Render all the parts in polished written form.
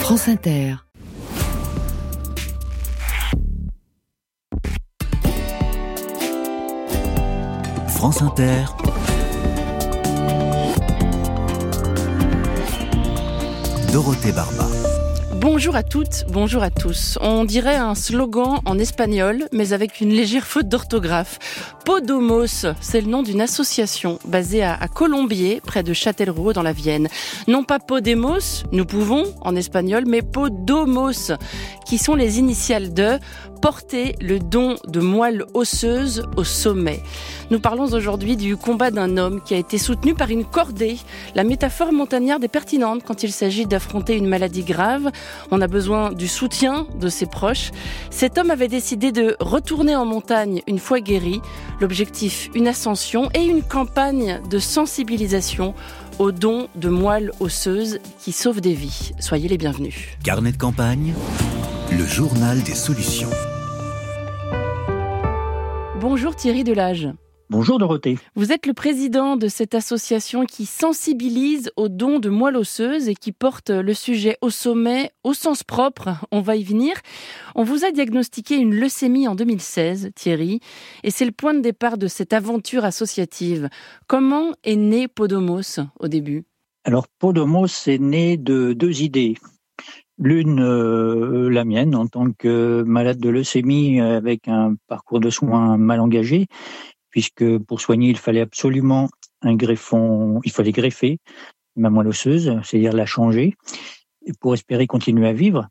France Inter. France Inter. Dorothée Barba. Bonjour à toutes, bonjour à tous. On dirait un slogan en espagnol, mais avec une légère faute d'orthographe. Podemos, c'est le nom d'une association basée à Colombier, près de Châtellerault, dans la Vienne. Non pas Podemos, nous pouvons, en espagnol, mais Podomos, qui sont les initiales de porter le don de moelle osseuse au sommet. Nous parlons aujourd'hui du combat d'un homme qui a été soutenu par une cordée. La métaphore montagnarde est pertinente quand il s'agit d'affronter une maladie grave. On a besoin du soutien de ses proches. Cet homme avait décidé de retourner en montagne une fois guéri. L'objectif, une ascension et une campagne de sensibilisation au don de moelle osseuse qui sauve des vies. Soyez les bienvenus. Carnet de campagne, le journal des solutions. Bonjour Thierry Delage. Bonjour Dorothée. Vous êtes le président de cette association qui sensibilise au don de moelle osseuse et qui porte le sujet au sommet, au sens propre. On va y venir. On vous a diagnostiqué une leucémie en 2016, Thierry, et c'est le point de départ de cette aventure associative. Comment est né Podomos au début ? Alors Podomos est né de deux idées. L'une, la mienne, en tant que malade de leucémie avec un parcours de soins mal engagé, puisque pour soigner, il fallait absolument il fallait greffer ma moelle osseuse, c'est-à-dire la changer, pour espérer continuer à vivre.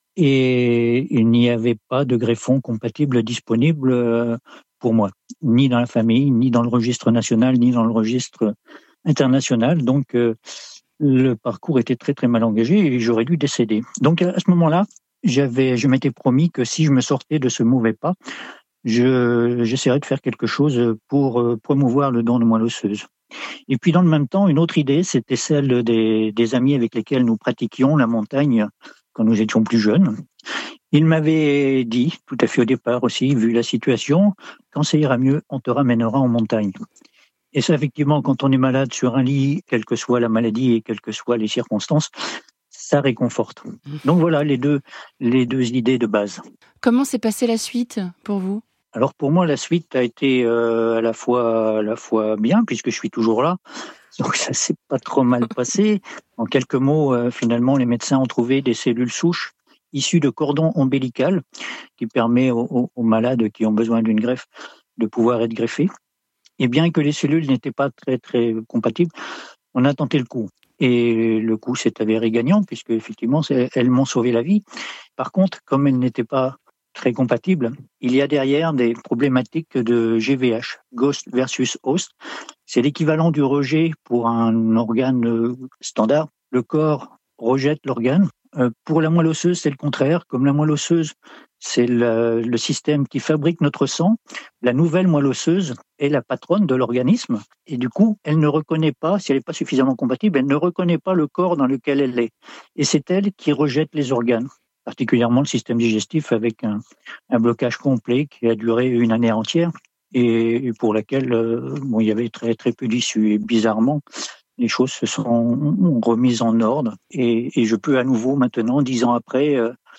Et il n'y avait pas de greffon compatible disponible pour moi, ni dans la famille, ni dans le registre national, ni dans le registre international. Donc, le parcours était très très mal engagé et j'aurais dû décéder. Donc à ce moment-là, je m'étais promis que si je me sortais de ce mauvais pas, j'essaierais de faire quelque chose pour promouvoir le don de moelle osseuse. Et puis dans le même temps, une autre idée, c'était celle des amis avec lesquels nous pratiquions la montagne quand nous étions plus jeunes. Ils m'avaient dit, tout à fait au départ aussi, vu la situation, quand ça ira mieux, on te ramènera en montagne. Et ça, effectivement, quand on est malade sur un lit, quelle que soit la maladie et quelles que soient les circonstances, ça réconforte. Donc voilà les deux idées de base. Comment s'est passée la suite pour vous ? Alors pour moi, la suite a été à la fois bien, puisque je suis toujours là. Donc ça s'est pas trop mal passé. En quelques mots, finalement, les médecins ont trouvé des cellules souches issues de cordon ombilical qui permet aux malades qui ont besoin d'une greffe de pouvoir être greffés. Et bien que les cellules n'étaient pas très très compatibles, on a tenté le coup. Et le coup s'est avéré gagnant, puisque effectivement, elles m'ont sauvé la vie. Par contre, comme elles n'étaient pas très compatibles, il y a derrière des problématiques de GVH, Ghost versus Host. C'est l'équivalent du rejet pour un organe standard. Le corps rejette l'organe. Pour la moelle osseuse, c'est le contraire. Comme la moelle osseuse, c'est le système qui fabrique notre sang, la nouvelle moelle osseuse est la patronne de l'organisme. Et du coup, elle ne reconnaît pas, si elle n'est pas suffisamment compatible, elle ne reconnaît pas le corps dans lequel elle est. Et c'est elle qui rejette les organes, particulièrement le système digestif avec un blocage complet qui a duré une année entière et pour laquelle il y avait très, très peu d'issue. Et bizarrement, les choses se sont remises en ordre et je peux à nouveau maintenant, 10 ans après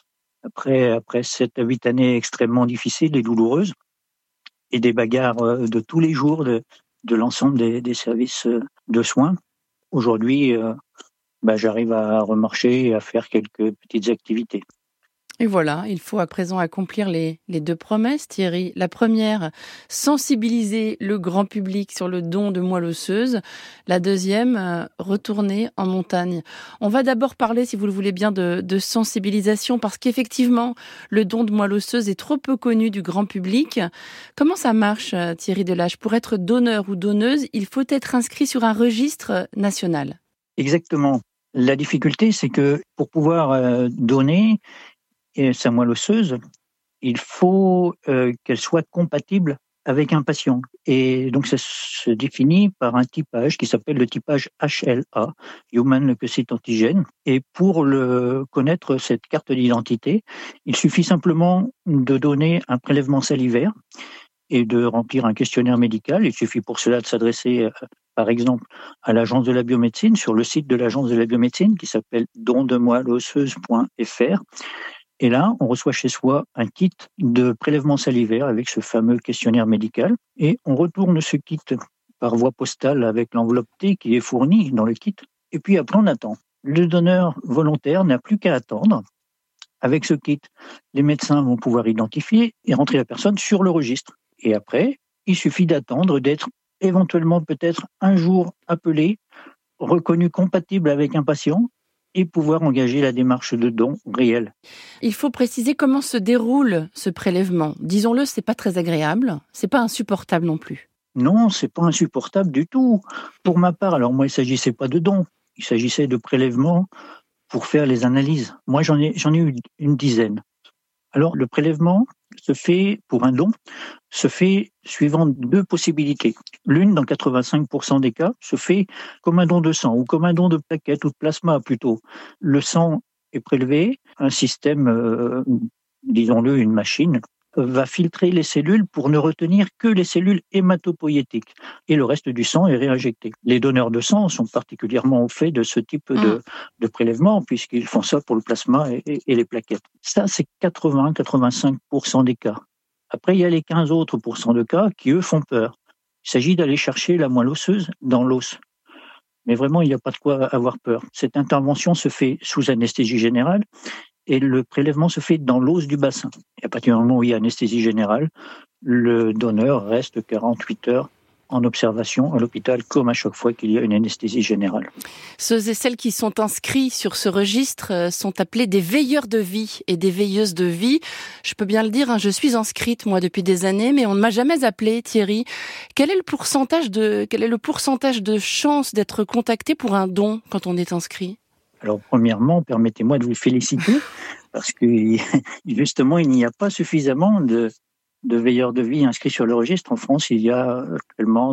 7 à 8 années extrêmement difficiles et douloureuses et des bagarres de tous les jours de l'ensemble des services de soins, aujourd'hui, j'arrive à remarcher et à faire quelques petites activités. Et voilà, il faut à présent accomplir les deux promesses, Thierry. La première, sensibiliser le grand public sur le don de moelle osseuse. La deuxième, retourner en montagne. On va d'abord parler, si vous le voulez bien, de sensibilisation, parce qu'effectivement, le don de moelle osseuse est trop peu connu du grand public. Comment ça marche, Thierry Delage ? Pour être donneur ou donneuse, il faut être inscrit sur un registre national. Exactement. La difficulté, c'est que pour pouvoir donner sa moelle osseuse, il faut qu'elle soit compatible avec un patient. Et donc ça se définit par un typage qui s'appelle le typage HLA, Human Leukocyte Antigen. Et pour connaître cette carte d'identité, il suffit simplement de donner un prélèvement salivaire et de remplir un questionnaire médical. Il suffit pour cela de s'adresser par exemple, à l'Agence de la biomédecine, sur le site de l'Agence de la biomédecine qui s'appelle dondemoelleosseuse.fr. Et là, on reçoit chez soi un kit de prélèvement salivaire avec ce fameux questionnaire médical. Et on retourne ce kit par voie postale avec l'enveloppe T qui est fournie dans le kit. Et puis après, on attend. Le donneur volontaire n'a plus qu'à attendre. Avec ce kit, les médecins vont pouvoir identifier et rentrer la personne sur le registre. Et après, il suffit d'attendre d'être éventuellement peut-être un jour appelé, reconnu compatible avec un patient et pouvoir engager la démarche de don réel. Il faut préciser comment se déroule ce prélèvement. Disons-le, c'est pas très agréable, c'est pas insupportable non plus. Non, c'est pas insupportable du tout. Pour ma part, alors moi, il s'agissait pas de don, il s'agissait de prélèvement pour faire les analyses. Moi, j'en ai eu une dizaine. Alors, le prélèvement se fait, pour un don, se fait suivant deux possibilités. L'une, dans 85% des cas, se fait comme un don de sang ou comme un don de plaquettes ou de plasma plutôt. Le sang est prélevé, un système, disons-le, une machine, va filtrer les cellules pour ne retenir que les cellules hématopoïétiques et le reste du sang est réinjecté. Les donneurs de sang sont particulièrement au fait de ce type de prélèvement puisqu'ils font ça pour le plasma et les plaquettes. Ça, c'est 80-85% des cas. Après, il y a les 15 autres pourcents de cas qui, eux, font peur. Il s'agit d'aller chercher la moelle osseuse dans l'os. Mais vraiment, il n'y a pas de quoi avoir peur. Cette intervention se fait sous anesthésie générale et le prélèvement se fait dans l'os du bassin. Et à partir du moment où il y a anesthésie générale, le donneur reste 48 heures en observation à l'hôpital, comme à chaque fois qu'il y a une anesthésie générale. Ceux et celles qui sont inscrits sur ce registre sont appelés des veilleurs de vie et des veilleuses de vie. Je peux bien le dire, je suis inscrite moi depuis des années, mais on ne m'a jamais appelée, Thierry. Quel est le pourcentage de chance d'être contacté pour un don quand on est inscrit ? Alors, premièrement, permettez-moi de vous féliciter, parce que justement, il n'y a pas suffisamment de veilleurs de vie inscrits sur le registre. En France, il y a actuellement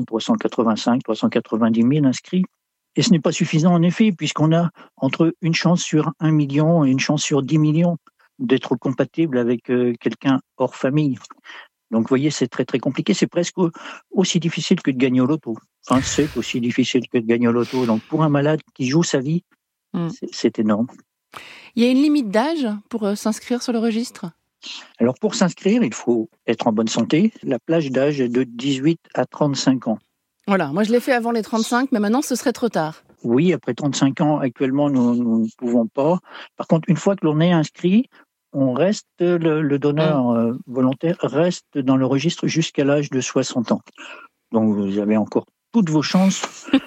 390 000 inscrits. Et ce n'est pas suffisant, en effet, puisqu'on a entre une chance sur 1 million et une chance sur 10 millions d'être compatible avec quelqu'un hors famille. Donc, vous voyez, c'est très, très compliqué. C'est presque aussi difficile que de gagner au loto. Enfin, c'est aussi difficile que de gagner au loto. Donc, pour un malade qui joue sa vie, c'est énorme. Il y a une limite d'âge pour s'inscrire sur le registre ? Alors, pour s'inscrire, il faut être en bonne santé. La plage d'âge est de 18 à 35 ans. Voilà, moi je l'ai fait avant les 35, mais maintenant ce serait trop tard. Oui, après 35 ans, actuellement, nous ne pouvons pas. Par contre, une fois que l'on est inscrit, on reste, le donneur volontaire reste dans le registre jusqu'à l'âge de 60 ans. Donc, vous avez encore toutes vos chances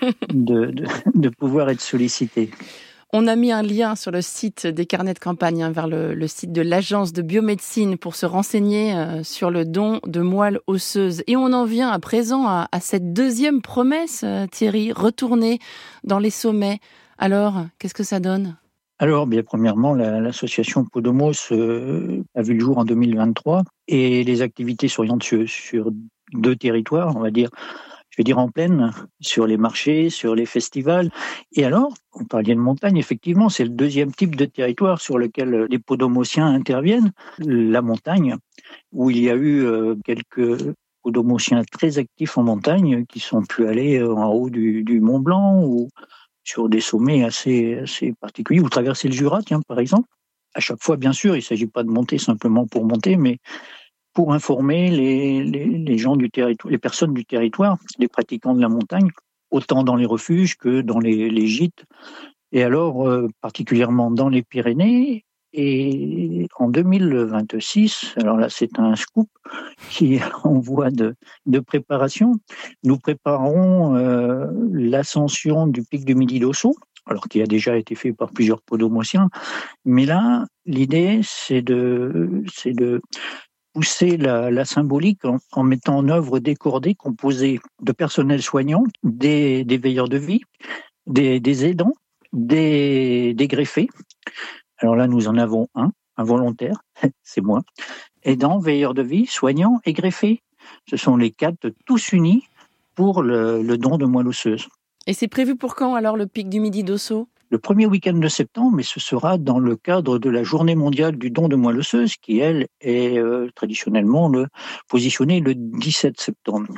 de pouvoir être sollicité. On a mis un lien sur le site des carnets de campagne vers le site de l'Agence de biomédecine pour se renseigner sur le don de moelle osseuse. Et on en vient à présent à cette deuxième promesse, Thierry, retourner dans les sommets. Alors, qu'est-ce que ça donne ? Alors, bien premièrement, l'association Podomos a vu le jour en 2023 et les activités s'orientent sur 2 territoires, on va dire. Je vais dire en plaine, sur les marchés, sur les festivals. Et alors, on parlait de montagne, effectivement, c'est le deuxième type de territoire sur lequel les podomosiens interviennent, la montagne, où il y a eu quelques podomosiens très actifs en montagne qui sont pu aller en haut du Mont Blanc ou sur des sommets assez particuliers, ou traverser le Jura, par exemple. À chaque fois, bien sûr, il ne s'agit pas de monter simplement pour monter, mais pour informer les gens du territoire, les personnes du territoire, les pratiquants de la montagne, autant dans les refuges que dans les gîtes. Et alors, particulièrement dans les Pyrénées. Et en 2026, alors là, c'est un scoop qui est en voie de préparation. Nous préparons l'ascension du pic du Midi d'Ossau, alors qui a déjà été fait par plusieurs podomosiens. Mais là, l'idée, c'est de pousser la symbolique en mettant en œuvre des cordées composées de personnels soignants, des veilleurs de vie, des aidants, des greffés. Alors là, nous en avons un volontaire, c'est moi, aidant, veilleur de vie, soignant et greffé. Ce sont les 4 tous unis pour le don de moelle osseuse. Et c'est prévu pour quand alors le pic du Midi d'Ossau ? Le premier week-end de septembre, mais ce sera dans le cadre de la Journée mondiale du don de moelle osseuse, qui, elle, est traditionnellement positionnée le 17 septembre.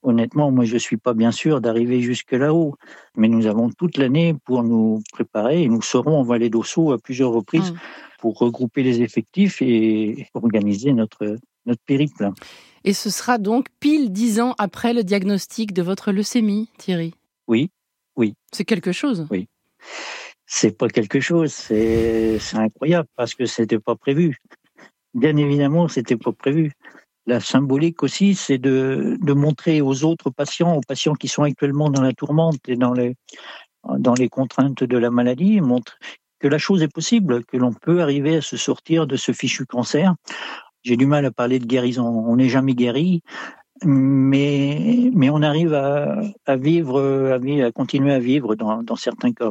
honnêtement, moi, je suis pas bien sûr d'arriver jusque là-haut. Mais nous avons toute l'année pour nous préparer et nous serons en Vallée d'Ossau à plusieurs reprises pour regrouper les effectifs et organiser notre périple. Et ce sera donc pile 10 ans après le diagnostic de votre leucémie, Thierry. Oui. C'est quelque chose. Oui. C'est pas quelque chose, c'est incroyable parce que c'était pas prévu. Bien évidemment, c'était pas prévu. La symbolique aussi, c'est de montrer aux autres patients, aux patients qui sont actuellement dans la tourmente et dans les contraintes de la maladie, montre que la chose est possible, que l'on peut arriver à se sortir de ce fichu cancer. J'ai du mal à parler de guérison. On n'est jamais guéri, mais on arrive à vivre, à continuer à vivre dans certains cas.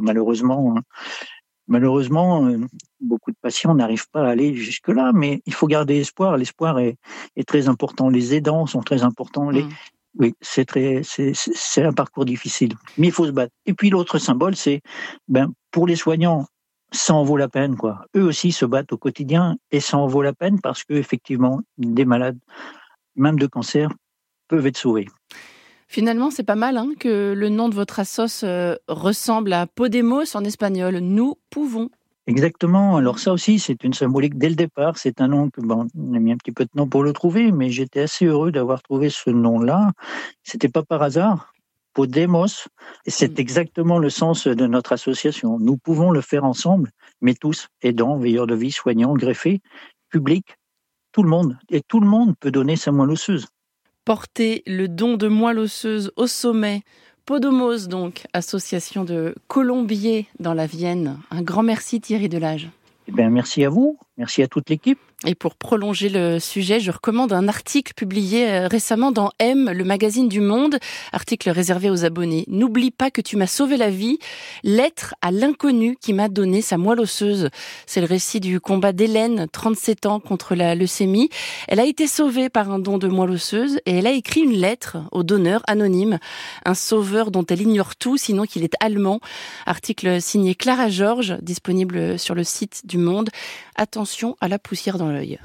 Malheureusement, beaucoup de patients n'arrivent pas à aller jusque-là, mais il faut garder espoir. L'espoir est très important. Les aidants sont très importants. Oui, c'est un parcours difficile, mais il faut se battre. Et puis l'autre symbole, c'est pour les soignants, ça en vaut la peine, quoi. Eux aussi se battent au quotidien et ça en vaut la peine parce que effectivement, des malades, même de cancer, peuvent être sauvés. Finalement, c'est pas mal que le nom de votre assos ressemble à Podemos en espagnol. Nous pouvons. Exactement. Alors ça aussi, c'est une symbolique dès le départ. C'est un nom que on a mis un petit peu de temps pour le trouver, mais j'étais assez heureux d'avoir trouvé ce nom-là. C'était pas par hasard. Podemos, et c'est exactement le sens de notre association. Nous pouvons le faire ensemble, mais tous, aidants, veilleurs de vie, soignants, greffés, publics, tout le monde. Et tout le monde peut donner sa moelle osseuse. Porter le don de moelle osseuse au sommet. Podemos donc, association de colombiers dans la Vienne. Un grand merci Thierry Delage. Merci à vous, merci à toute l'équipe. Et pour prolonger le sujet, je recommande un article publié récemment dans M, le magazine du Monde, article réservé aux abonnés. N'oublie pas que tu m'as sauvé la vie. Lettre à l'inconnu qui m'a donné sa moelle osseuse. C'est le récit du combat d'Hélène, 37 ans, contre la leucémie. Elle a été sauvée par un don de moelle osseuse et elle a écrit une lettre au donneur anonyme. Un sauveur dont elle ignore tout, sinon qu'il est allemand. Article signé Clara Georges, disponible sur le site du Monde. Attention à la poussière dans l'œil.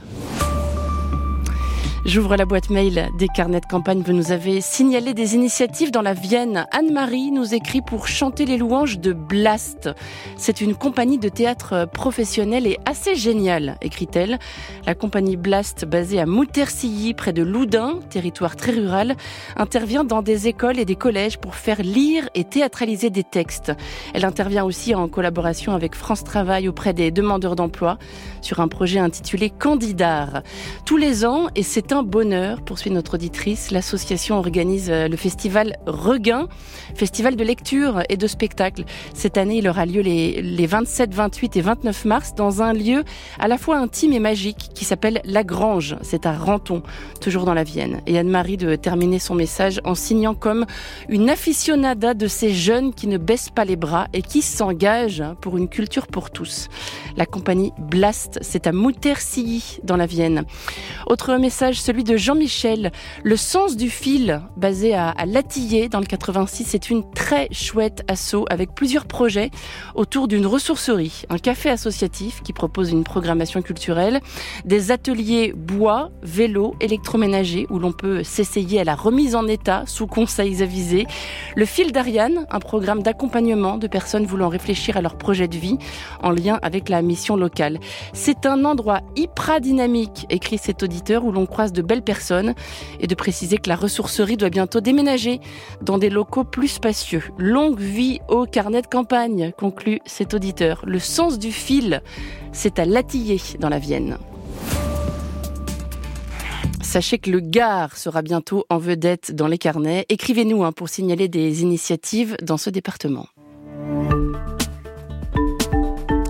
J'ouvre la boîte mail des carnets de campagne. Vous nous avez signalé des initiatives dans la Vienne. Anne-Marie nous écrit pour chanter les louanges de Blast. C'est une compagnie de théâtre professionnelle et assez géniale, écrit-elle. La compagnie Blast, basée à Moutersilly, près de Loudun, territoire très rural, intervient dans des écoles et des collèges pour faire lire et théâtraliser des textes. Elle intervient aussi en collaboration avec France Travail auprès des demandeurs d'emploi sur un projet intitulé Candidat. Tous les ans, et c'est un bonheur, poursuit notre auditrice, l'association organise le festival Regain, festival de lecture et de spectacle. Cette année, il aura lieu les 27, 28 et 29 mars dans un lieu à la fois intime et magique qui s'appelle La Grange. C'est à Renton, toujours dans la Vienne. Et Anne-Marie de terminer son message en signant comme une aficionada de ces jeunes qui ne baissent pas les bras et qui s'engagent pour une culture pour tous. La compagnie Blast, c'est à Moutersilly dans la Vienne. Autre message, celui de Jean-Michel. Le sens du fil, basé à Latillé dans le 86, c'est une très chouette asso avec plusieurs projets autour d'une ressourcerie, un café associatif qui propose une programmation culturelle, des ateliers bois, vélo, électroménager où l'on peut s'essayer à la remise en état sous conseils avisés, le fil d'Ariane, un programme d'accompagnement de personnes voulant réfléchir à leur projet de vie en lien avec la mission locale. C'est un endroit hyper dynamique, écrit cet auditeur, où l'on croise de belles personnes, et de préciser que la ressourcerie doit bientôt déménager dans des locaux plus spacieux. Longue vie au carnet de campagne, conclut cet auditeur. Le sens du fil, c'est à Latillé dans la Vienne. Sachez que le Gard sera bientôt en vedette dans les carnets. Écrivez-nous pour signaler des initiatives dans ce département.